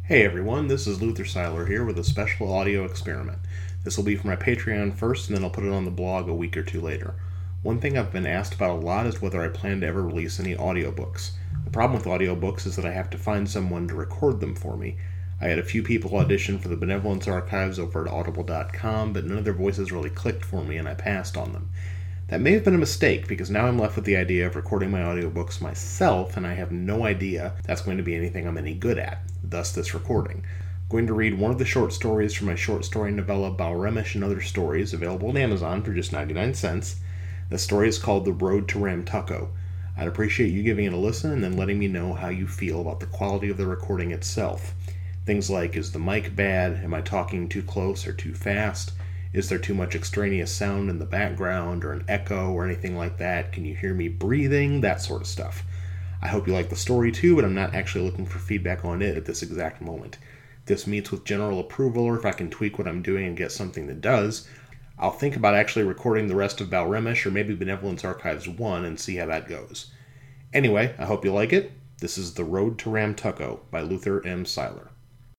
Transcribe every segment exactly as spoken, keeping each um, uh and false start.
Hey everyone, this is Luther Seiler here with a special audio experiment. This will be for my Patreon first, and then I'll put it on the blog a week or two later. One thing I've been asked about a lot is whether I plan to ever release any audiobooks. The problem with audiobooks is that I have to find someone to record them for me. I had a few people audition for the Benevolence Archives over at audible dot com, but none of their voices really clicked for me and I passed on them. That may have been a mistake, because now I'm left with the idea of recording my audiobooks myself, and I have no idea that's going to be anything I'm any good at, thus this recording. I'm going to read one of the short stories from my short story novella Balremish and Other Stories, available on Amazon for just ninety-nine cents. The story is called The Road to Ramtucco. I'd appreciate you giving it a listen and then letting me know how you feel about the quality of the recording itself. Things like, is the mic bad? Am I talking too close or too fast? Is there too much extraneous sound in the background or an echo or anything like that? Can you hear me breathing? That sort of stuff. I hope you like the story too, but I'm not actually looking for feedback on it at this exact moment. If this meets with general approval, or if I can tweak what I'm doing and get something that does, I'll think about actually recording the rest of Balremish or maybe Benevolence Archives one and see how that goes. Anyway, I hope you like it. This is The Road to Ramtucco by Luther M. Seiler.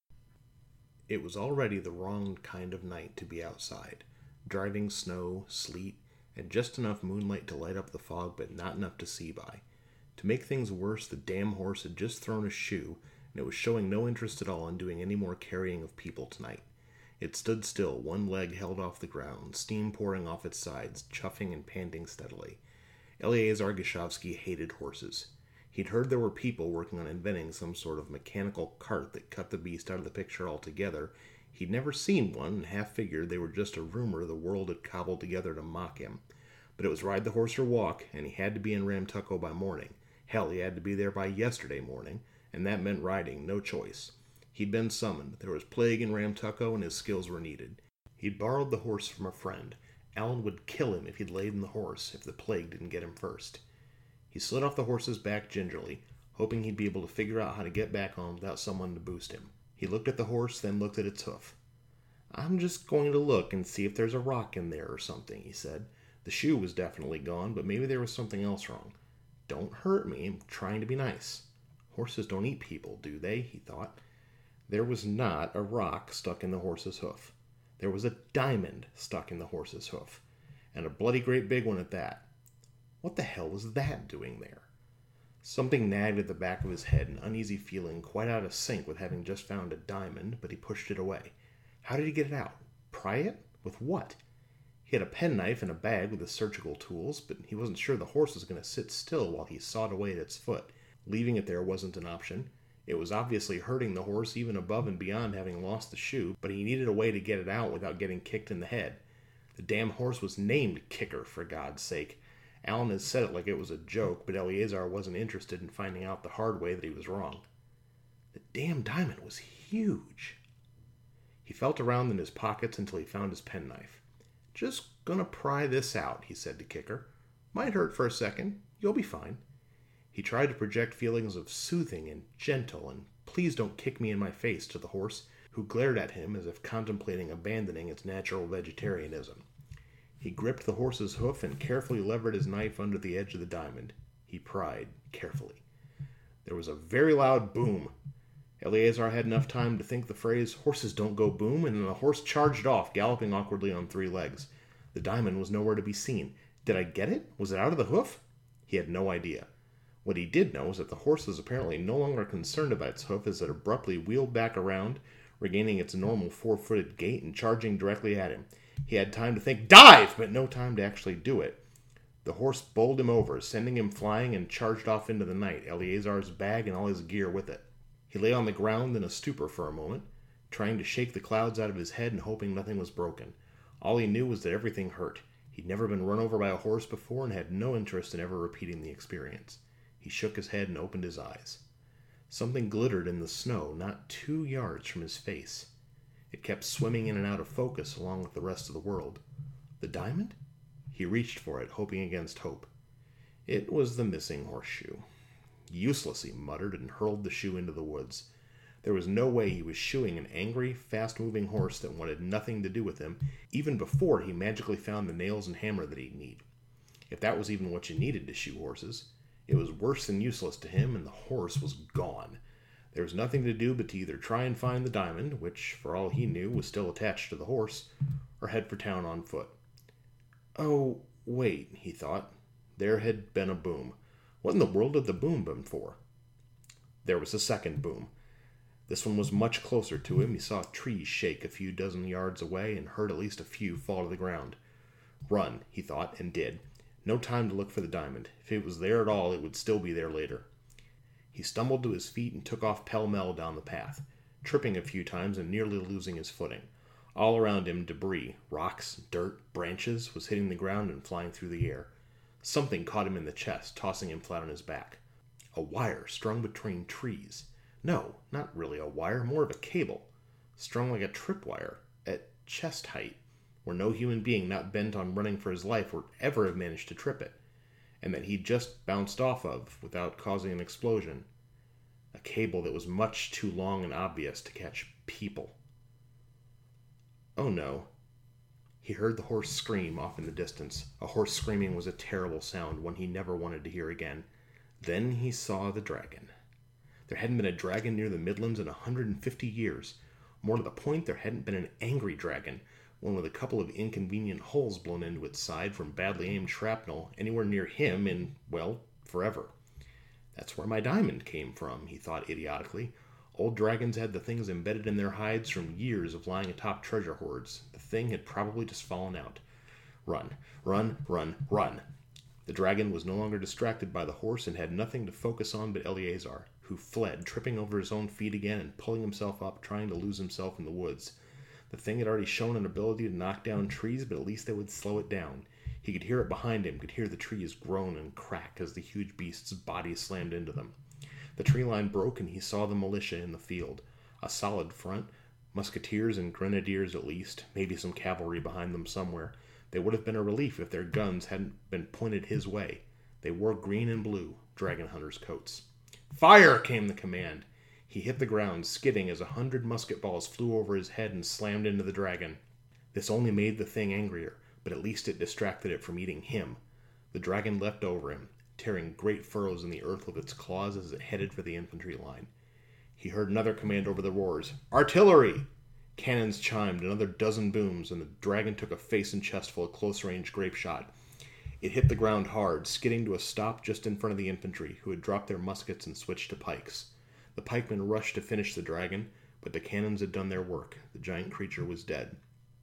It was already the wrong kind of night to be outside. Driving snow, sleet, and just enough moonlight to light up the fog, but not enough to see by. To make things worse, the damn horse had just thrown a shoe, and it was showing no interest at all in doing any more carrying of people tonight. It stood still, one leg held off the ground, steam pouring off its sides, chuffing and panting steadily. Eleazar Geshavsky hated horses. He'd heard there were people working on inventing some sort of mechanical cart that cut the beast out of the picture altogether. He'd never seen one, and half figured they were just a rumor the world had cobbled together to mock him. But it was ride the horse or walk, and he had to be in Ramtucco by morning. Hell, he had to be there by yesterday morning, and that meant riding, no choice. He'd been summoned. There was plague in Ramtucco, and his skills were needed. He'd borrowed the horse from a friend. Alan would kill him if he'd laden the horse, if the plague didn't get him first. He slid off the horse's back gingerly, hoping he'd be able to figure out how to get back on without someone to boost him. He looked at the horse, then looked at its hoof. I'm just going to look and see if there's a rock in there or something, he said. The shoe was definitely gone, but maybe there was something else wrong. Don't hurt me, I'm trying to be nice. Horses don't eat people, do they? He thought. There was not a rock stuck in the horse's hoof. There was a diamond stuck in the horse's hoof, and a bloody great big one at that. What the hell was that doing there? Something nagged at the back of his head, an uneasy feeling quite out of sync with having just found a diamond, but he pushed it away. How did he get it out? Pry it? With what? He had a penknife and a bag with his surgical tools, but he wasn't sure the horse was going to sit still while he sawed away at its foot. Leaving it there wasn't an option. It was obviously hurting the horse even above and beyond having lost the shoe, but he needed a way to get it out without getting kicked in the head. The damn horse was named Kicker, for God's sake. Alan had said it like it was a joke, but Eleazar wasn't interested in finding out the hard way that he was wrong. The damn diamond was huge. He felt around in his pockets until he found his penknife. Just gonna pry this out, he said to Kicker. Might hurt for a second. You'll be fine. He tried to project feelings of soothing and gentle and please don't kick me in my face to the horse, who glared at him as if contemplating abandoning its natural vegetarianism. He gripped the horse's hoof and carefully levered his knife under the edge of the diamond. He pried, carefully. There was a very loud boom. Eleazar had enough time to think the phrase, horses don't go boom, and then the horse charged off, galloping awkwardly on three legs. The diamond was nowhere to be seen. Did I get it? Was it out of the hoof? He had no idea. What he did know was that the horse was apparently no longer concerned about its hoof as it abruptly wheeled back around, regaining its normal four-footed gait and charging directly at him. He had time to think, dive, but no time to actually do it. The horse bowled him over, sending him flying, and charged off into the night, Eleazar's bag and all his gear with it. He lay on the ground in a stupor for a moment, trying to shake the clouds out of his head and hoping nothing was broken. All he knew was that everything hurt. He'd never been run over by a horse before and had no interest in ever repeating the experience. He shook his head and opened his eyes. Something glittered in the snow not two yards from his face. It kept swimming in and out of focus along with the rest of the world. The diamond? He reached for it, hoping against hope. It was the missing horseshoe. Useless, he muttered, and hurled the shoe into the woods. There was no way he was shoeing an angry, fast-moving horse that wanted nothing to do with him, even before he magically found the nails and hammer that he'd need. If that was even what you needed to shoe horses. It was worse than useless to him, and the horse was gone. There was nothing to do but to either try and find the diamond, which, for all he knew, was still attached to the horse, or head for town on foot. Oh, wait, he thought. There had been a boom. What in the world had the boom been for? There was a second boom. This one was much closer to him. He saw trees shake a few dozen yards away and heard at least a few fall to the ground. Run, he thought, and did. No time to look for the diamond. If it was there at all, it would still be there later. He stumbled to his feet and took off pell-mell down the path, tripping a few times and nearly losing his footing. All around him, debris, rocks, dirt, branches, was hitting the ground and flying through the air. Something caught him in the chest, tossing him flat on his back. A wire strung between trees. No, not really a wire, more of a cable, strung like a tripwire, at chest height, where no human being not bent on running for his life would ever have managed to trip it, and that he'd just bounced off of without causing an explosion. A cable that was much too long and obvious to catch people. Oh no. He heard the horse scream off in the distance. A horse screaming was a terrible sound, one he never wanted to hear again. Then he saw the dragon. There hadn't been a dragon near the Midlands in a hundred and fifty years. More to the point, there hadn't been an angry dragon, one with a couple of inconvenient holes blown into its side from badly aimed shrapnel, anywhere near him in, well, forever. That's where my diamond came from, he thought idiotically. Old dragons had the things embedded in their hides from years of lying atop treasure hoards. The thing had probably just fallen out. Run, run, run, run. The dragon was no longer distracted by the horse and had nothing to focus on but Eleazar, who fled, tripping over his own feet again and pulling himself up, trying to lose himself in the woods. The thing had already shown an ability to knock down trees, but at least they would slow it down. He could hear it behind him, could hear the trees groan and crack as the huge beast's body slammed into them. The tree line broke and he saw the militia in the field. A solid front, musketeers and grenadiers at least, maybe some cavalry behind them somewhere. They would have been a relief if their guns hadn't been pointed his way. They wore green and blue, dragon hunters' coats. Fire! Came the command. He hit the ground, skidding as a hundred musket balls flew over his head and slammed into the dragon. This only made the thing angrier, but at least it distracted it from eating him. The dragon leapt over him, tearing great furrows in the earth with its claws as it headed for the infantry line. He heard another command over the roars. Artillery! Cannons chimed, another dozen booms, and the dragon took a face and chest full of close-range grape shot. It hit the ground hard, skidding to a stop just in front of the infantry, who had dropped their muskets and switched to pikes. The pikemen rushed to finish the dragon, but the cannons had done their work. The giant creature was dead.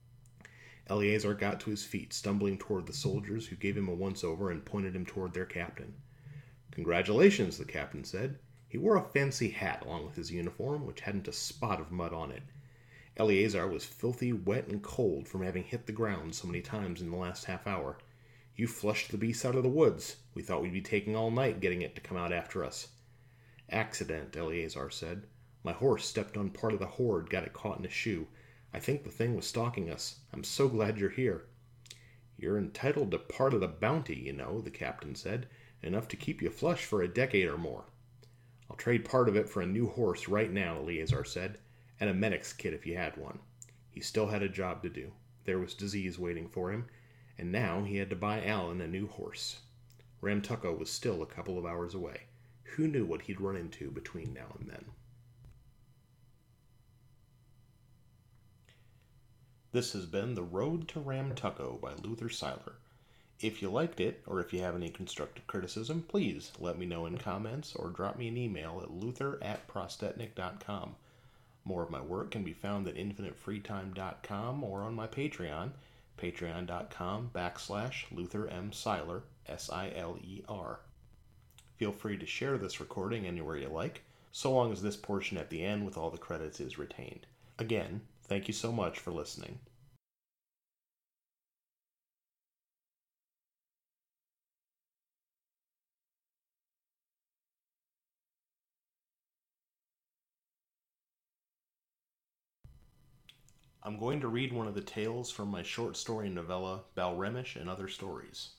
Eleazar got to his feet, stumbling toward the soldiers, who gave him a once-over and pointed him toward their captain. Congratulations, the captain said. He wore a fancy hat along with his uniform, which hadn't a spot of mud on it. Eleazar was filthy, wet, and cold from having hit the ground so many times in the last half hour. You flushed the beast out of the woods. We thought we'd be taking all night getting it to come out after us. Accident, Eleazar said. My horse stepped on part of the hoard, got it caught in a shoe. I think the thing was stalking us. I'm so glad you're here. You're entitled to part of the bounty, you know, the captain said. Enough to keep you flush for a decade or more. I'll trade part of it for a new horse right now, Eleazar said, and a medic's kit if you had one. He still had a job to do. There was disease waiting for him, and now he had to buy Alan a new horse. Ramtucko was still a couple of hours away. Who knew what he'd run into between now and then? This has been The Road to Ramtucko by Luther Seiler. If you liked it, or if you have any constructive criticism, please let me know in comments or drop me an email at luther at prostetnik dot com. More of my work can be found at infinite free time dot com or on my Patreon, patreon.com backslash Luther M. Seiler, S I L E R. Feel free to share this recording anywhere you like, so long as this portion at the end with all the credits is retained. Again, thank you so much for listening. I'm going to read one of the tales from my short story novella, Balremish and Other Stories.